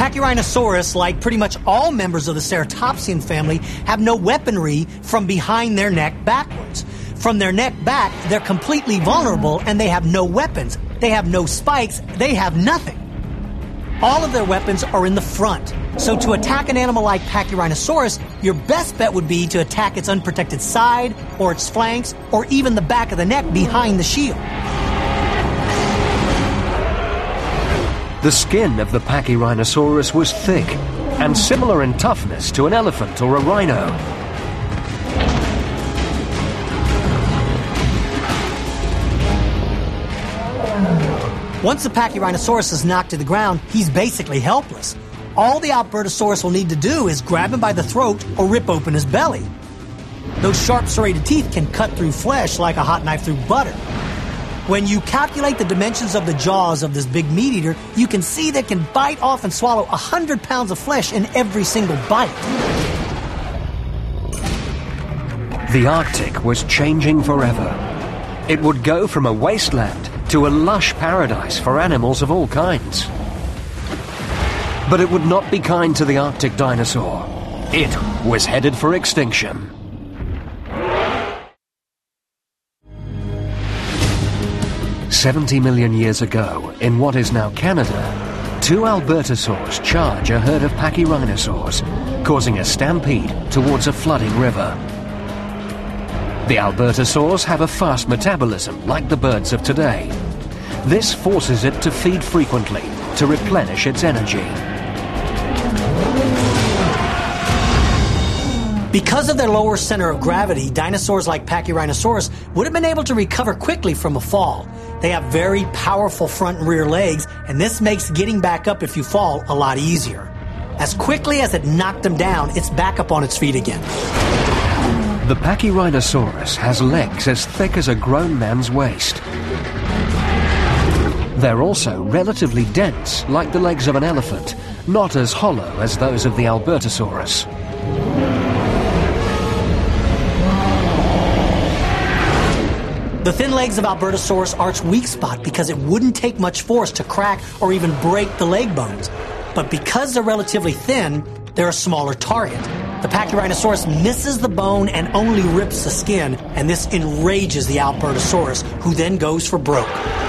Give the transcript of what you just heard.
Pachyrhinosaurus, like pretty much all members of the Ceratopsian family, have no weaponry from behind their neck backwards. From their neck back, they're completely vulnerable and they have no weapons. They have no spikes. They have nothing. All of their weapons are in the front. So to attack an animal like Pachyrhinosaurus, your best bet would be to attack its unprotected side, or its flanks, or even the back of the neck behind the shield. The skin of the Pachyrhinosaurus was thick and similar in toughness to an elephant or a rhino. Once the Pachyrhinosaurus is knocked to the ground, he's basically helpless. All the Albertosaurus will need to do is grab him by the throat or rip open his belly. Those sharp serrated teeth can cut through flesh like a hot knife through butter. When you calculate the dimensions of the jaws of this big meat eater, you can see they can bite off and swallow 100 pounds of flesh in every single bite. The Arctic was changing forever. It would go from a wasteland to a lush paradise for animals of all kinds. But it would not be kind to the Arctic dinosaur. It was headed for extinction. "70 million years ago, in what is now Canada, two Albertosaurs charge a herd of Pachyrhinosaurs, causing a stampede towards a flooding river. The Albertosaurs have a fast metabolism like the birds of today. This forces it to feed frequently to replenish its energy. Because of their lower center of gravity, dinosaurs like Pachyrhinosaurus would have been able to recover quickly from a fall. They have very powerful front and rear legs, and this makes getting back up if you fall a lot easier. As quickly as it knocked them down, it's back up on its feet again. The Pachyrhinosaurus has legs as thick as a grown man's waist. They're also relatively dense, like the legs of an elephant, not as hollow as those of the Albertosaurus. The thin legs of Albertosaurus are its weak spot because it wouldn't take much force to crack or even break the leg bones. But because they're relatively thin, they're a smaller target. The Pachyrhinosaurus misses the bone and only rips the skin, and this enrages the Albertosaurus, who then goes for broke.